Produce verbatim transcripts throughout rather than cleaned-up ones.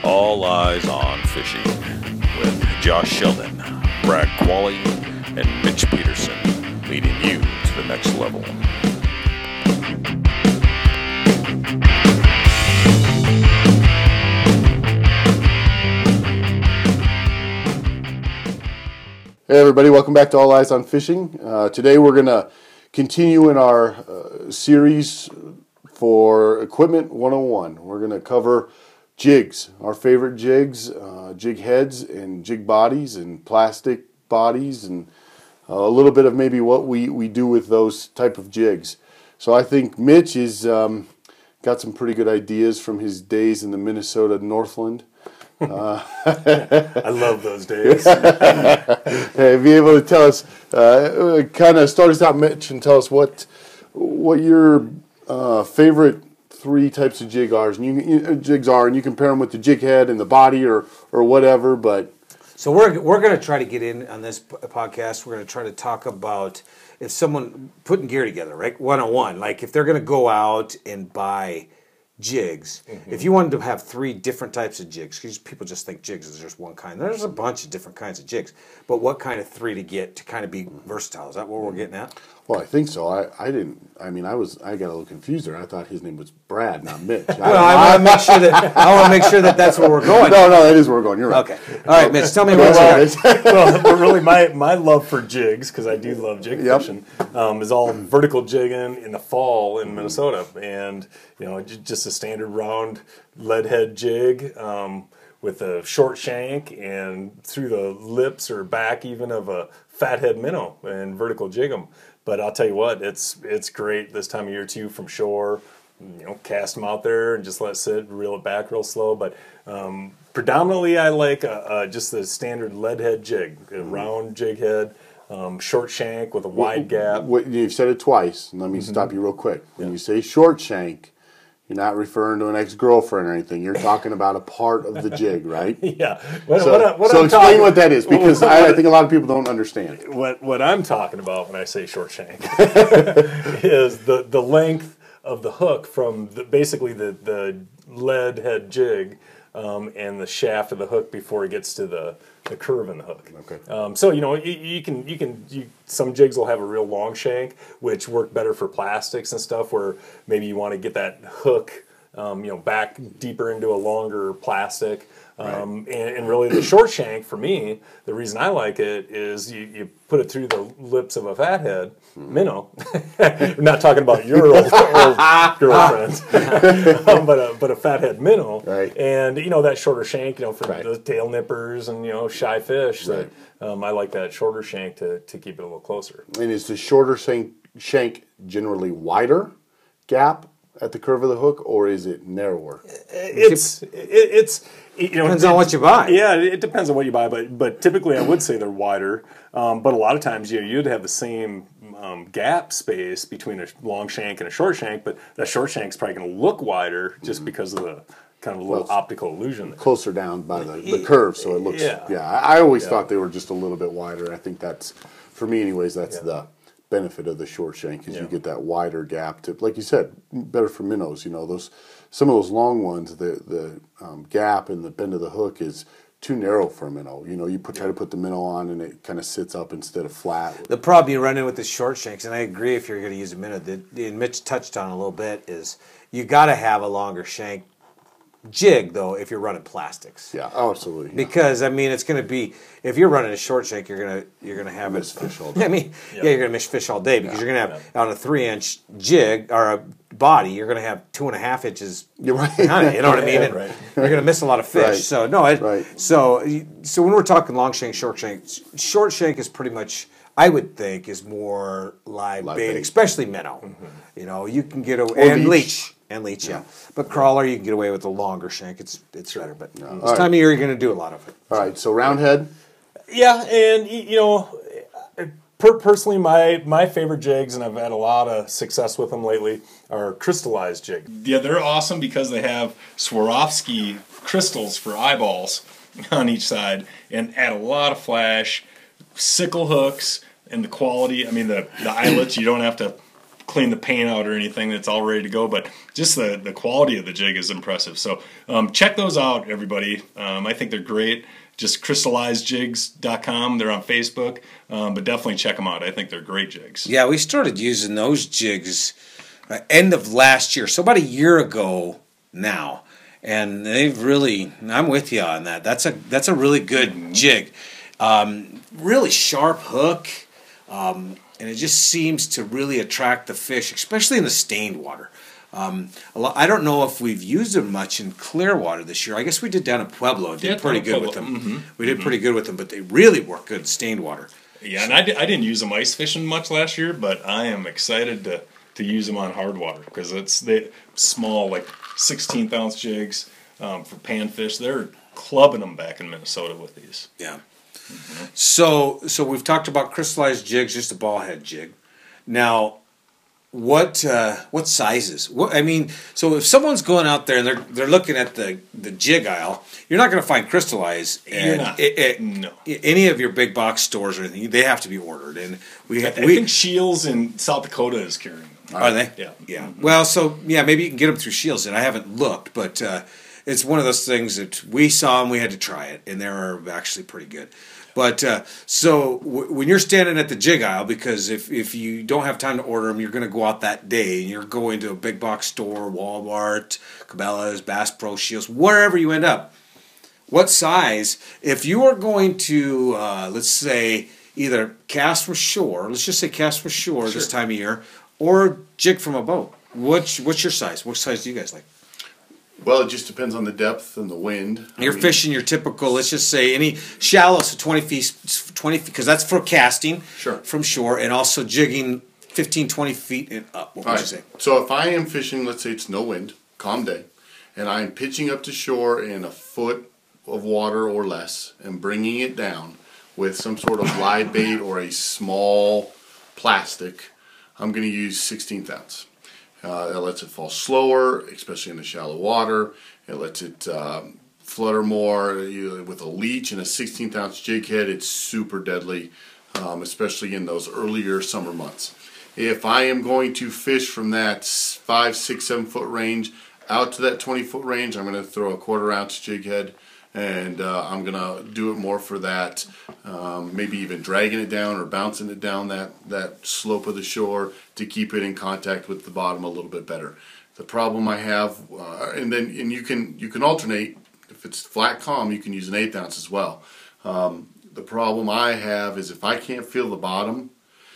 All Eyes on Fishing with Josh Sheldon, Brad Qualley, and Mitch Peterson, leading you to the next level. Hey everybody, welcome back to All Eyes on Fishing. Uh, today we're going to continue in our uh, series for Equipment one oh one. We're going to cover jigs, our favorite jigs, uh, jig heads and jig bodies and plastic bodies, and uh, a little bit of maybe what we, we do with those type of jigs. So I think Mitch has um, got some pretty good ideas from his days in the Minnesota Northland. Uh, I love those days. Hey, be able to tell us, uh, kind of start us out, Mitch, and tell us what what your uh, favorite three types of jig are, and you, you, jigs are, and you compare them with the jig head and the body, or or whatever. But so we're we're going to try to get in on this podcast. We're going to try to talk about if someone putting gear together, right? one oh one, like if they're going to go out and buy jigs. Mm-hmm. If you wanted to have three different types of jigs, because people just think jigs is just one kind. There's a bunch of different kinds of jigs. But what kind of three to get to kind of be versatile? Is that what we're getting at? Well, I think so. I, I didn't. I mean, I was. I got a little confused there. I thought his name was Brad, not Mitch. well, I, I want to make sure that I want to make sure that that's where we're going. No, no, that is where we're going. You're right. Okay. All right, Mitch. Tell me what you got. Well, really, my my love for jigs, because I do love jig Yep. fishing, um, is all vertical jigging in the fall in Minnesota, and you know, j- just a standard round lead head jig. Um, with a short shank and through the lips or back even of a fathead minnow and vertical jig them. But I'll tell you what, it's it's great this time of year too from shore. You know, cast them out there and just let it sit, reel it back real slow. But um, predominantly I like a, a, just the standard lead head jig, a round jig head, um, short shank with a wide gap. What, you've said it twice. Let me mm-hmm. stop you real quick. When yeah. you say short shank, you're not referring to an ex-girlfriend or anything. You're talking about a part of the jig, right? Yeah. What, so what, what so I'm explain talking, what that is, because what, I, I think a lot of people don't understand. What what I'm talking about when I say short shank is the, the length of the hook from the, basically the, the lead head jig um, and the shaft of the hook before it gets to the, the curve in the hook. Okay. Um, so you know you, you can you can you, some jigs will have a real long shank, which work better for plastics and stuff, where maybe you want to get that hook um, you know back deeper into a longer plastic. Um, right. and, and really the short shank, for me, the reason I like it is you, you put it through the lips of a fathead minnow. We're not talking about your old, old girlfriend, um, but, a, but a fathead minnow. Right. And, you know, that shorter shank, you know, for right. the tail nippers and, you know, shy fish. Right. That, um, I like that shorter shank to, to keep it a little closer. And is the shorter shank, shank generally wider gap at the curve of the hook, or is it narrower? It's it, it's you know depends on what you buy. Yeah, it depends on what you buy, but but typically I would say they're wider. Um, but a lot of times, you know, you'd have the same um, gap space between a long shank and a short shank, but that short shank's probably going to look wider just mm-hmm. because of the kind of a little well, optical illusion there. Closer down by the, the curve, so it looks. Yeah, yeah I, I always yeah. thought they were just a little bit wider. I think that's, for me, anyways. That's yeah. the benefit of the short shank is yeah. you get that wider gap to, like you said, better for minnows. You know, those some of those long ones, the the um, gap and the bend of the hook is too narrow for a minnow. You know, you put, try to put the minnow on and it kind of sits up instead of flat. The problem you run in with the short shanks, and I agree if you're going to use a minnow, that and Mitch touched on a little bit, is you got to have a longer shank jig, though, if you're running plastics. Yeah, oh, absolutely. Yeah. Because I mean, it's going to be, if you're running a short shank, you're gonna you're gonna have miss it. Fish all day. I mean, yeah. yeah, you're gonna miss fish all day because yeah. you're gonna have yeah. on a three inch jig or a body, you're gonna have two and a half inches. You're right. Behind it, you know what I mean? Yeah, and right. You're gonna miss a lot of fish. Right. So no, it, right. so so when we're talking long shank, short shank, short shank is pretty much, I would think, is more live, live bait, bait, especially minnow. Mm-hmm. You know, you can get away or and leech. leech. And leech, yeah. But crawler, you can get away with the longer shank. It's it's better, but Yeah. this All time right. of year you're going to do a lot of it. All right, so round head. Yeah, and you know, per- personally, my my favorite jigs, and I've had a lot of success with them lately, are crystallized jigs. Yeah, they're awesome because they have Swarovski crystals for eyeballs on each side and add a lot of flash, sickle hooks, and the quality. I mean, the the eyelets, you don't have to clean the paint out or anything. That's all ready to go. But just the, the quality of the jig is impressive. So um, check those out, everybody. Um, I think they're great. Just crystallized jigs dot com. They're on Facebook. Um, but definitely check them out. I think they're great jigs. Yeah, we started using those jigs uh, end of last year. So about a year ago now. And they've really, I'm with you on that. That's a that's a really good mm-hmm. jig. Um, really sharp hook. Um, and it just seems to really attract the fish, especially in the stained water. Um, a lot, I don't know if we've used them much in clear water this year. I guess we did down in Pueblo and did yeah, pretty good Pueblo. with them. Mm-hmm. We did mm-hmm. pretty good with them, but they really work good in stained water. Yeah, and I, did, I didn't use them ice fishing much last year, but I am excited to, to use them on hard water because it's they small, like sixteenth ounce jigs um, for panfish. They're clubbing them back in Minnesota with these. Yeah. Mm-hmm. So, so we've talked about crystallized jigs, just a ball head jig. Now, what uh, what sizes? What I mean, so if someone's going out there and they're they're looking at the, the jig aisle, you're not going to find crystallized. And you're not. It, it, no. Any of your big box stores or anything, they have to be ordered. And we, I, I we think Shields in South Dakota is carrying them. Are they? Yeah. Yeah. Mm-hmm. Well, so yeah, maybe you can get them through Shields, and I haven't looked, but uh, it's one of those things that we saw and we had to try it, and they're actually pretty good. But uh, so w- when you're standing at the jig aisle, because if, if you don't have time to order them, you're going to go out that day and you're going to a big box store, Walmart, Cabela's, Bass Pro, Shields, wherever you end up. What size, if you are going to, uh, let's say, either cast from shore, let's just say cast from shore sure. this time of year, or jig from a boat, what's, what's your size? What size do you guys like? Well, it just depends on the depth and the wind. You're I mean, fishing your typical, let's just say, any shallow, so twenty feet, twenty feet, because that's for casting sure. from shore, and also jigging fifteen, twenty feet and up. What would right. you say? So if I am fishing, let's say it's no wind, calm day, and I'm pitching up to shore in a foot of water or less and bringing it down with some sort of live bait or a small plastic, I'm going to use sixteenth ounce. Uh, it lets it fall slower, especially in the shallow water. It lets it um, flutter more. You, with a leech and a sixteenth ounce jig head, it's super deadly, um, especially in those earlier summer months. If I am going to fish from that five, six, seven foot range out to that twenty foot range, I'm going to throw a quarter ounce jig head. And uh, I'm going to do it more for that, um, maybe even dragging it down or bouncing it down that, that slope of the shore to keep it in contact with the bottom a little bit better. The problem I have, uh, and then and you can you can alternate, if it's flat calm, you can use an eighth ounce as well. Um, the problem I have is if I can't feel the bottom,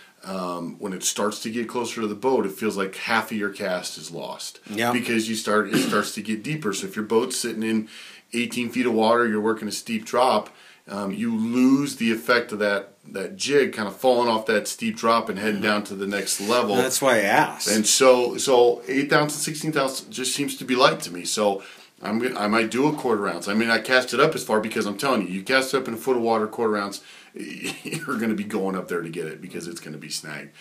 um, when it starts to get closer to the boat, it feels like half of your cast is lost. Yeah. Because you start it starts to get deeper. So if your boat's sitting in eighteen feet of water, you're working a steep drop, um, you lose the effect of that, that jig kind of falling off that steep drop and heading down to the next level. That's why I asked. And so so eighth ounce and sixteenth ounce just seems to be light to me. So I'm gonna, I might do a quarter ounce. I mean, I cast it up as far because I'm telling you, you cast it up in a foot of water, quarter ounce, you're going to be going up there to get it because it's going to be snagged.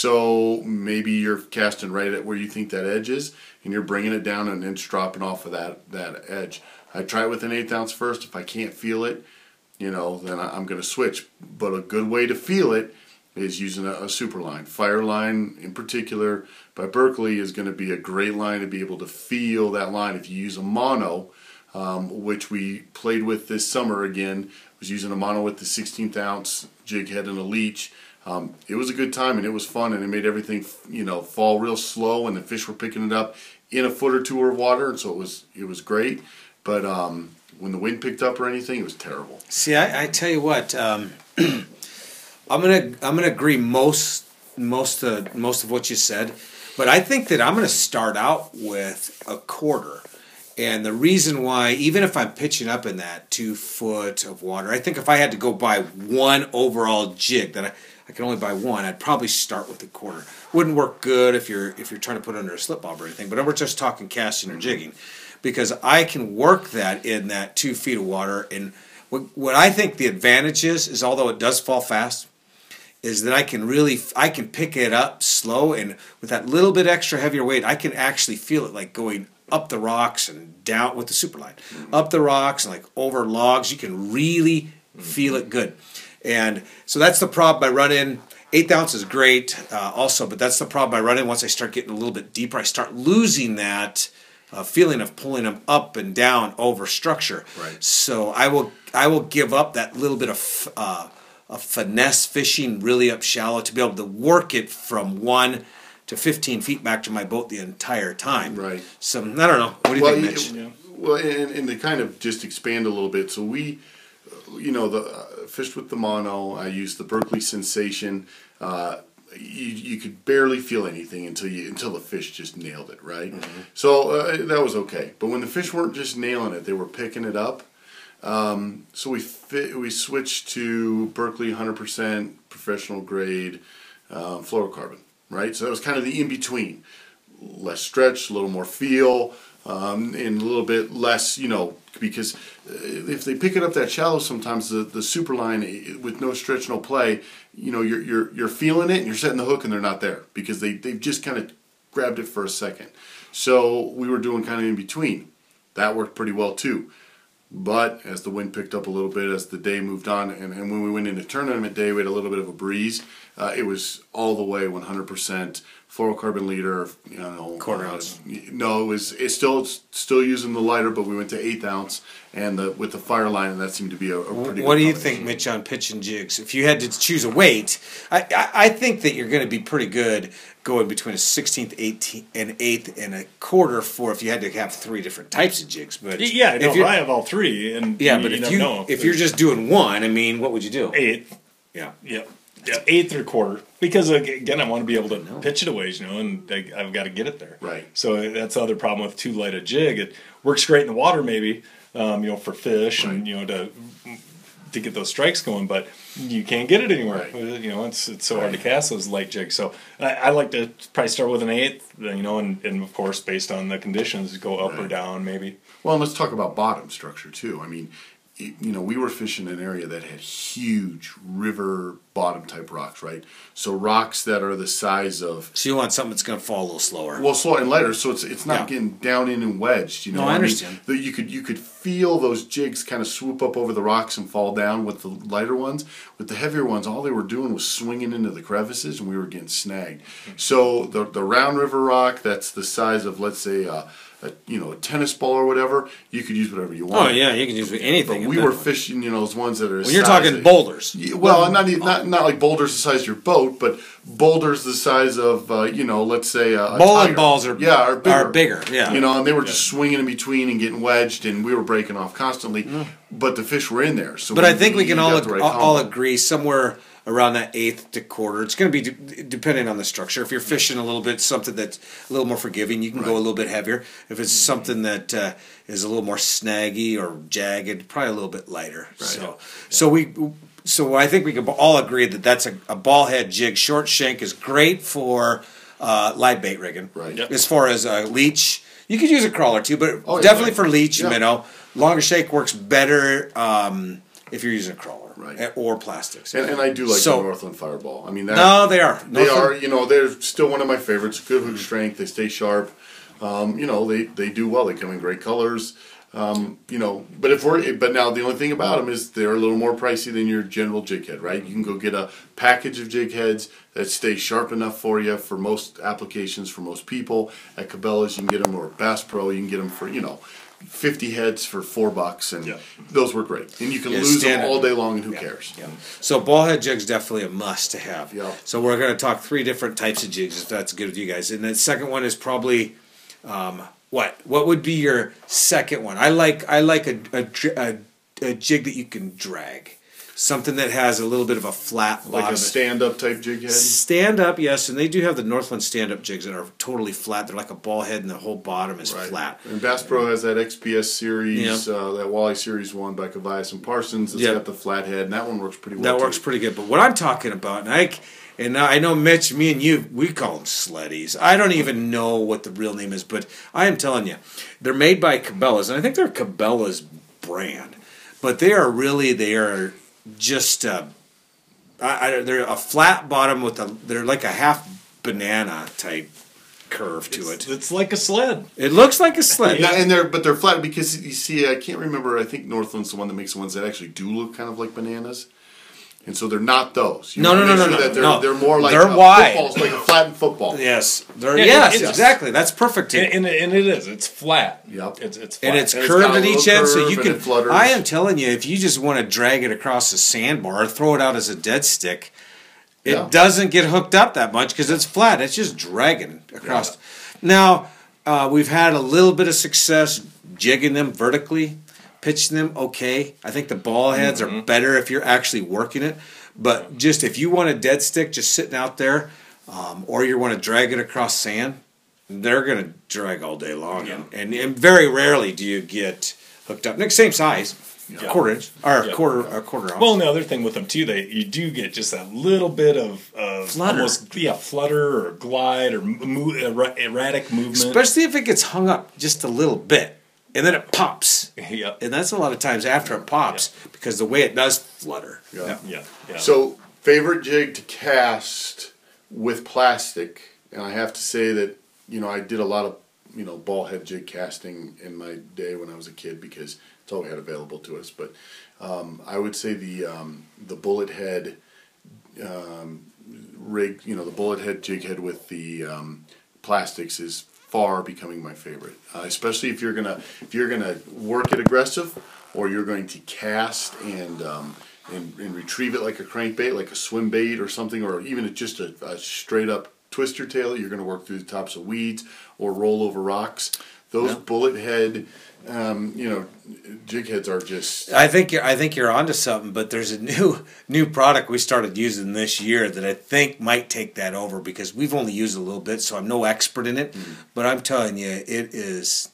So maybe you're casting right at where you think that edge is, and you're bringing it down an inch dropping off of that, that edge. I try it with an eighth ounce first. If I can't feel it, you know, then I'm going to switch. But a good way to feel it is using a, a super line. Fireline, in particular, by Berkley, is going to be a great line to be able to feel that line. If you use a mono, um, which we played with this summer again, was using a mono with the sixteenth ounce jig head and a leech. Um, it was a good time and it was fun, and it made everything, you know, fall real slow, and the fish were picking it up in a foot or two of water, and so it was it was great. But um, when the wind picked up or anything, it was terrible. See, I, I tell you what, um, I'm gonna I'm gonna agree most most uh, most of what you said, but I think that I'm gonna start out with a quarter, and the reason why, even if I'm pitching up in that two foot of water, I think if I had to go buy one overall jig that I, I can only buy one, I'd probably start with a quarter. Wouldn't work good if you're if you're trying to put it under a slip bob or anything, but we're just talking casting or jigging. Because I can work that in that two feet of water. And what, what I think the advantage is, is although it does fall fast, is that I can really, I can pick it up slow, and with that little bit extra heavier weight, I can actually feel it like going up the rocks and down with the Superline. Mm-hmm. Up the rocks and like over logs, you can really feel it good. And so that's the problem I run in. eighth ounce is great uh, also, but that's the problem I run in. Once I start getting a little bit deeper, I start losing that uh, feeling of pulling them up and down over structure. Right. So I will I will give up that little bit of uh, of finesse fishing really up shallow to be able to work it from one to fifteen feet back to my boat the entire time. Right. So I don't know. What do you well, think, you- Mitch? Well, and, and to kind of just expand a little bit, so we, you know, the uh, fished with the mono. I used the Berkeley Sensation. Uh, you you could barely feel anything until you until the fish just nailed it, right? Mm-hmm. So uh, that was okay. But when the fish weren't just nailing it, they were picking it up. Um, so we fit, we switched to Berkeley one hundred percent professional grade uh, fluorocarbon, right? So that was kind of the in between, less stretch, a little more feel. Um, and a little bit less, you know, because if they pick it up that shallow, sometimes the, the super line with no stretch, no play, you know, you're you're you're feeling it and you're setting the hook and they're not there because they they've just kind of grabbed it for a second. So we were doing kind of in between. That worked pretty well too. But as the wind picked up a little bit, as the day moved on, and, and when we went into tournament day, we had a little bit of a breeze. Uh, it was all the way one hundred percent fluorocarbon leader. You know, Quarter uh, ounce. No, it was it's still it's still using the lighter, but we went to eighth ounce, and the, with the fire line, and that seemed to be a, a pretty. What good do you combination. think, Mitch, on pitch and jigs? If you had to choose a weight, I, I, I think that you're going to be pretty good going between a sixteenth, eighteenth, and eighth and a quarter for if you had to have three different types of jigs. But Yeah, if no, you're- I have all three, and yeah, you, but you if never you know. if you're just doing one, I mean, what would you do? eighth, Yeah. yeah, yeah, eighth or quarter, because again, I want to be able to pitch it a ways, you know, and I, I've got to get it there. Right. So that's the other problem with too light a jig. It works great in the water, maybe, um, you know, for fish and you know to to get those strikes going, but you can't get it anywhere. Right. You know, it's it's so hard to cast those light jigs. So I, I like to probably start with an eighth, you know, and, and of course based on the conditions, go up or Right. down maybe. Well, and let's talk about bottom structure too. I mean, y- you know, we were fishing an area that had huge river bottom type rocks, right? So rocks that are the size of So you want something that's going to fall a little slower. well, slow and lighter, so it's it's not Yeah. getting down in and wedged. You know, No, I mean, understand. the, you could you could feel those jigs kind of swoop up over the rocks and fall down with the lighter ones. With the heavier ones, all they were doing was swinging into the crevices, and we were getting snagged. So the the round river rock that's the size of, let's say, uh, a you know a tennis ball or whatever, you could use whatever you Oh want. yeah, you can use anything. But in we that were one. fishing, you know, those ones that are. When you're talking boulders. Yeah, well, not, e- not not like boulders the size of your boat, but boulders the size of uh, you know, let's say a, a Bowling tiger. balls are yeah are bigger. are bigger, yeah. You know, and they were just swinging in between and getting wedged, and we were breaking off constantly. But the fish were in there. So But I think we can all got the ag- right all combo. agree somewhere around that eighth to quarter. It's going to be de- depending on the structure. If you're fishing a little bit something that's a little more forgiving, you can go a little bit heavier. If it's something that uh, is a little more snaggy or jagged, probably a little bit lighter. So, so we. So I think we can all agree that that's a, a ball head jig. Short shank is great for uh, live bait rigging. Right. Yep. As far as a leech, you could use a crawler too, but Oh, yeah, definitely right. for leech Yeah. and minnow. Longer shank works better um, if you're using a crawler Right. eh, or plastics. And, and I do like So- the Northland Fireball. I mean, that, No, they are. They Northland- are. You know, they're still one of my favorites. Good Mm-hmm. hook strength. They stay sharp. Um, you know, they, they do well. They come in great colors. Um, you know, but if we're but now the only thing about them is they're a little more pricey than your general jig head, right? You can go get a package of jig heads that stay sharp enough for you for most applications for most people. At Cabela's, you can get them, or Bass Pro, you can get them for you know. fifty heads for four bucks, and Yeah. those were great. And you can Yeah, lose standard. them all day long, and who cares? Yeah. So ball head jig's definitely a must to have. Yeah. So we're going to talk three different types of jigs, if that's good with you guys. And the second one is probably um, what? What would be your second one? I like I like a a, dr- a, a jig that you can drag, something that has a little bit of a flat Like bottom. a stand-up type jig head. Stand up, yes, and they do have the Northland stand up jigs that are totally flat. They're like a ball head, and the whole bottom is Right. flat. And Bass Pro has that X P S series, Yep. uh, that Walleye Series one by Cavias and Parsons. It's Yep. got the flat head, and that one works pretty well. That too. works pretty good. But what I'm talking about, and I, and I know Mitch, me and you, we call them sleddies. I don't even know what the real name is, but I am telling you, they're made by Cabela's, and I think they're Cabela's brand. But they are really, they are just, uh, I, I, they're a flat bottom with a, they're like a half banana type curve to It's, it. it's like a sled. It looks like a sled. Yeah, and they're but they're flat because you see, I can't remember. I think Northland's the one that makes the ones that actually do look kind of like bananas. And so they're not those. You No, wanna no, no, make no, sure no, that they're, no. they're more like They're a wide. football, like a flattened football. Yes, they're, Yeah, yes, it's- exactly. That's perfect. And, and, and it is. It's flat. Yep. It's it's flat. and it's And it's curved got a at each little end, so curve you and can. it flutters. I am telling you, if you just want to drag it across a sandbar, or throw it out as a dead stick, it Yeah. doesn't get hooked up that much because it's flat. It's just dragging across. Now uh, we've had a little bit of success jigging them vertically, pitching them. Okay, I think the ball heads Mm-hmm. are better if you're actually working it. But just if you want a dead stick just sitting out there, um, or you want to drag it across sand, they're going to drag all day long. Yeah. And, and, and very rarely do you get hooked up. Next, same size, Yeah. quarter inch, or Yeah. quarter, a quarter ounce. Well, and the other thing with them too, they you do get just that little bit of, of Flutter. almost yeah flutter or glide or mo- erra- erratic movement. Especially if it gets hung up just a little bit, and then it pops. yeah, And that's a lot of times after it pops, because the way it does flutter. Yeah. yeah, yeah. So, favorite jig to cast with plastic, and I have to say that, you know, I did a lot of, you know, ball head jig casting in my day when I was a kid because it's all we had available to us. But um, I would say the um, the bullet head um, rig, you know, the bullet head jig head with the um, plastics is far becoming my favorite, uh, especially if you're gonna if you're gonna work it aggressive, or you're going to cast and um, and, and retrieve it like a crankbait, like a swim bait or something, or even just a, a straight up twister tail. You're going to work through the tops of weeds or roll over rocks. Those Yeah. bullet head, um, you know, jig heads are just. I think you're, I think you're onto something, but there's a new new product we started using this year that I think might take that over because we've only used it a little bit, so I'm no expert in it. Mm-hmm. But I'm telling you, it is,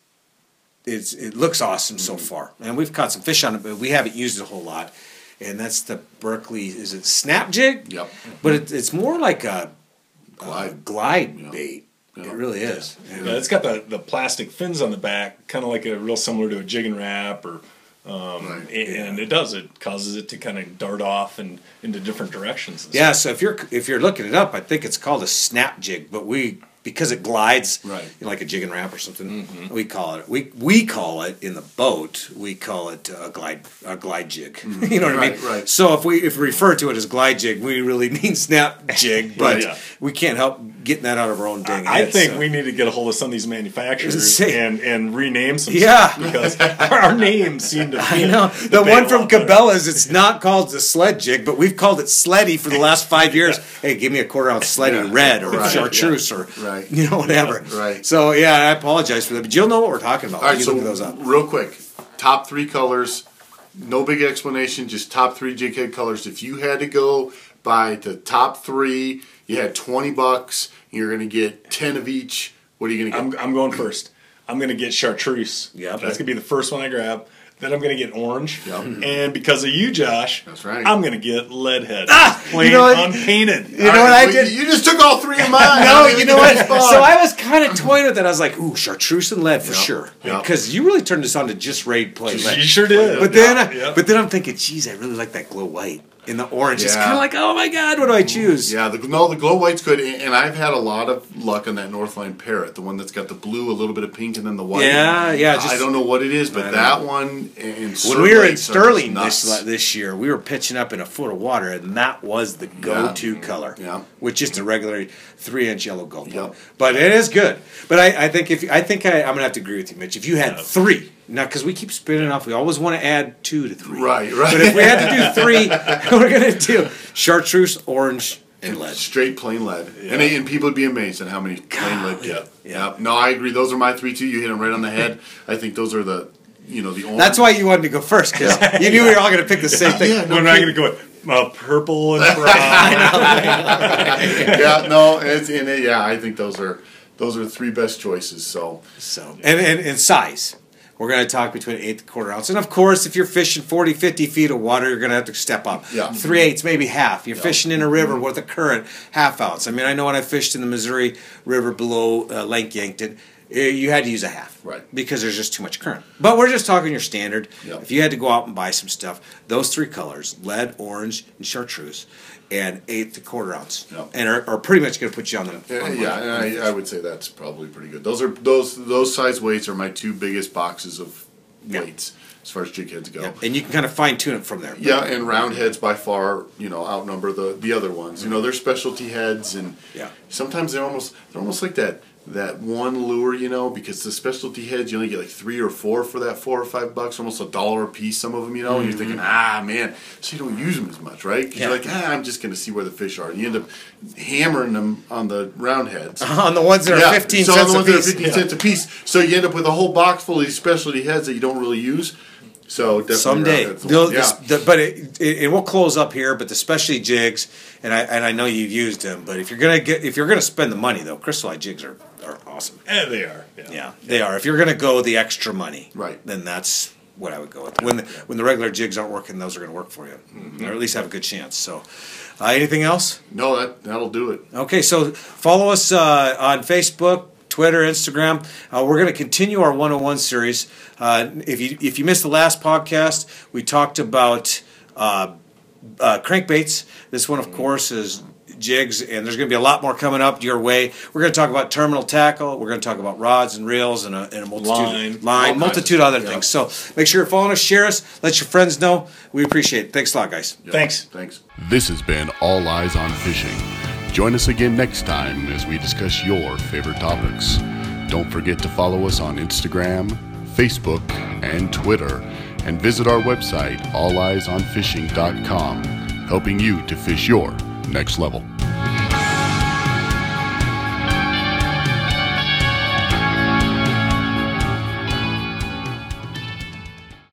it's it looks awesome so Mm-hmm. far, and we've caught some fish on it, but we haven't used it a whole lot. And that's the Berkeley, is it snap jig? Yep. But it, it's more like a Glide. glide, glide Yeah. bait. Yeah. It really is. And- Yeah, it's got the, the plastic fins on the back, kind of like a real similar to a jig and wrap, or um, Right. and it does it causes it to kind of dart off and into different directions. And Yeah, so if you're if you're looking it up, I think it's called a snap jig, but we because it glides, Right. you know, like a jig and wrap or something. We call it we we call it in the boat. We call it a glide a glide jig. you know what I Right, mean? right. So if we if we refer to it as glide jig, we really mean snap jig, but Yeah. we can't help getting that out of our own dang I heads, think so. we need to get a hold of some of these manufacturers Say- and, and rename some Yeah. stuff because our names seem to be I know the the big one from one, but- Cabela's. It's not called the sled jig, but we've called it sleddy for the last five years. Hey, give me a quarter ounce sleddy Yeah. red or Right, chartreuse or Right. you know whatever. Right. So yeah, I apologize for that, but you'll know what we're talking about. All right, you so look those up. real quick, top three colors, no big explanation, just top three jig head colors. If you had to go by the top three, you had twenty bucks, you're going to get ten of each. What are you going to I'm, get? I'm going first. I'm going to get chartreuse. Yep. That's going to be the first one I grab. Then I'm going to get orange. Yep. And because of you, Josh, That's right. I'm going to get leadhead. Ah, Plain, you know what? unpainted. You know what I well, did? You just took all three of mine. No, you know what? That's fine. So I was kind of toying with it. I was like, "Ooh, chartreuse and lead for Yep. sure," Yep. because you really turned this on to just raid play You lead. sure did. But then, I, Yeah. but then I'm thinking, geez, I really like that glow white in the orange. It's Yeah. kind of like, oh my god, what do I choose? Yeah, the, no, the glow white's good, and, and I've had a lot of luck on that Northline Parrot, the one that's got the blue, a little bit of pink, and then the white. Yeah, yeah, I just- don't know what it is, I but don't that know. one and When we were in Surlights are just Sterling nuts. this this year, we were pitching up in a foot of water, and that was the go-to Yeah. color. Yeah. with just a regular three-inch yellow gold. Yep. But it is good. But I, I think if I think I, I'm gonna have to agree with you, Mitch. If you had three, now because we keep spinning off, we always want to add two to three. Right, right. But if we had to do three, we're gonna do chartreuse, orange, and lead. Straight plain lead. And, and people would be amazed at how many plain lead Golly. get. Yeah. Yeah. No, I agree. Those are my three, too. You hit them right on the head. I think those are the, you know, the only. That's why you wanted to go first, because you knew we were all gonna pick the same thing. Yeah, no When am I kidding. going to go with uh, purple and brown? yeah, no, it's in it. Yeah, I think those are those are the three best choices. So, So and, and, and size. We're going to talk between eighth and quarter ounce. And of course, if you're fishing forty, fifty feet of water, you're going to have to step up. Yeah. Three eighths, maybe half. You're Yeah. fishing in a river with a current, half ounce. I mean, I know when I fished in the Missouri River below uh, Lake Yankton, uh, you had to use a half. Right. Because there's just too much current. But we're just talking your standard. Yeah. If you had to go out and buy some stuff, those three colors, lead, orange, and chartreuse, and eighth to quarter ounce, Yeah. and are, are pretty much going to put you on the. yeah, on the- yeah and I, I would say that's probably pretty good. Those are those those size weights are my two biggest boxes of Yeah. weights. as far as jig heads go. Yeah. And you can kind of fine tune it from there. Yeah, and round heads by far, you know, outnumber the, the other ones. You know, they're specialty heads, and Yeah. sometimes they're almost they're almost like that that one lure, you know, because the specialty heads you only get like three or four for that four or five bucks, almost a dollar a piece. Some of them, you know, and you're thinking, ah, man, so you don't use them as much, right? Because Yeah. you're like, ah, I'm just going to see where the fish are, and you end up hammering them on the round heads. On the ones that are fifteen so cents on a the ones that are piece. fifteen Yeah. cents a piece. So you end up with a whole box full of these specialty heads that you don't really use. So definitely Someday, round heads. They'll- yeah. the- but it, it, it will close up here. But the specialty jigs, and I and I know you've used them. But if you're gonna get, if you're gonna spend the money though, crystallized jigs are, are awesome. Yeah, they are. Yeah. Yeah, they are. If you're gonna go the extra money, Right. then that's what I would go with. When the, when the regular jigs aren't working, those are gonna work for you, or at least have a good chance. So, uh, anything else? No, that that'll do it. Okay, so follow us uh, on Facebook, Twitter, Instagram. Uh, we're going to continue our one oh one series. Uh, if you if you missed the last podcast, we talked about uh, uh, crankbaits. This one, of course, is jigs, and there's going to be a lot more coming up your way. We're going to talk about terminal tackle. We're going to talk about rods and reels and a, and a multitude Line. line, All multitude kinds of of other stuff, things. So make sure you're following us, share us, let your friends know. We appreciate it. Thanks a lot, guys. Yeah. Thanks. Thanks. This has been All Eyes on Fishing. Join us again next time as we discuss your favorite topics. Don't forget to follow us on Instagram, Facebook, and Twitter, and visit our website, all eyes on fishing dot com, helping you to fish your next level.